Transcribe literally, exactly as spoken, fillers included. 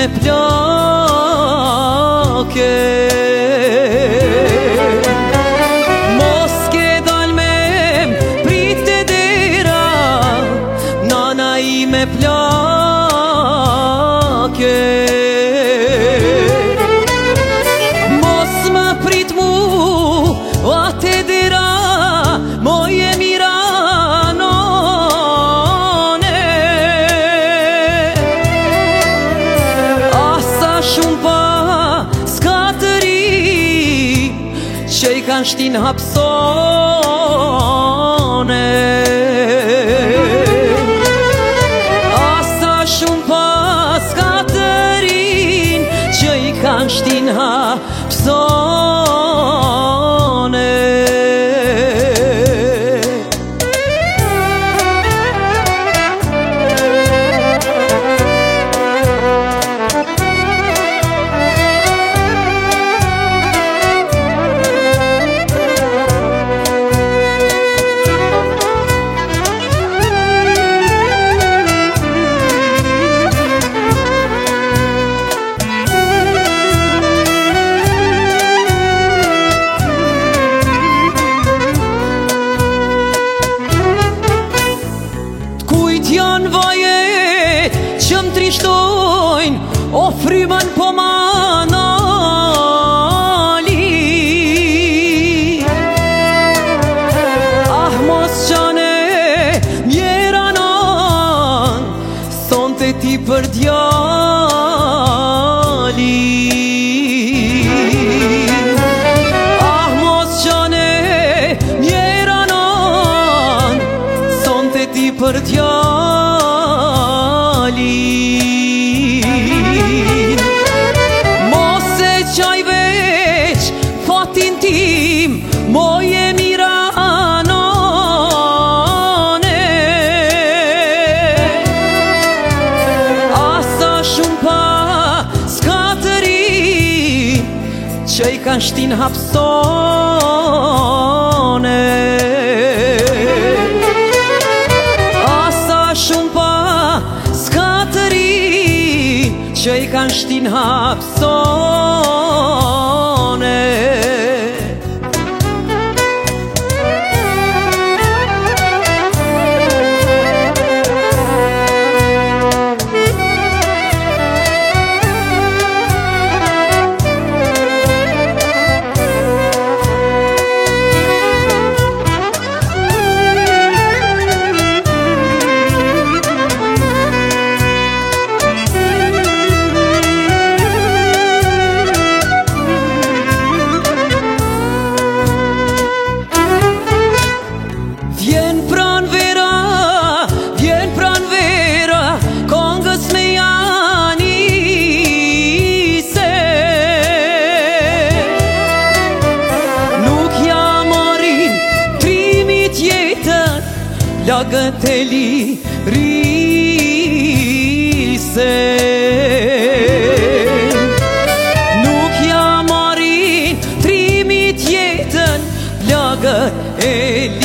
ime plake. Mos ke dal me prit të dera, nana ime plake. Mos më prit mu atë dera, moje mira që i kanë shtin hapsone. Asa shumë pas ka të rin që i kanë shtin hapsone. Janë vaje që më trishtojnë, o frymën po ma nali. Ah mos qane mjera nan, son të ti për djali. Ah mos qane mjera nan, son të ti për djali. Mos e qaj veç fatin tim, moje mira nane. Asa shumë pa s'ka të rin që i kanë shtin hapsone. Që i kanë shtin hapsone. Lagët e lirise, nuk ja marin trimit jetën, lagët e lirise.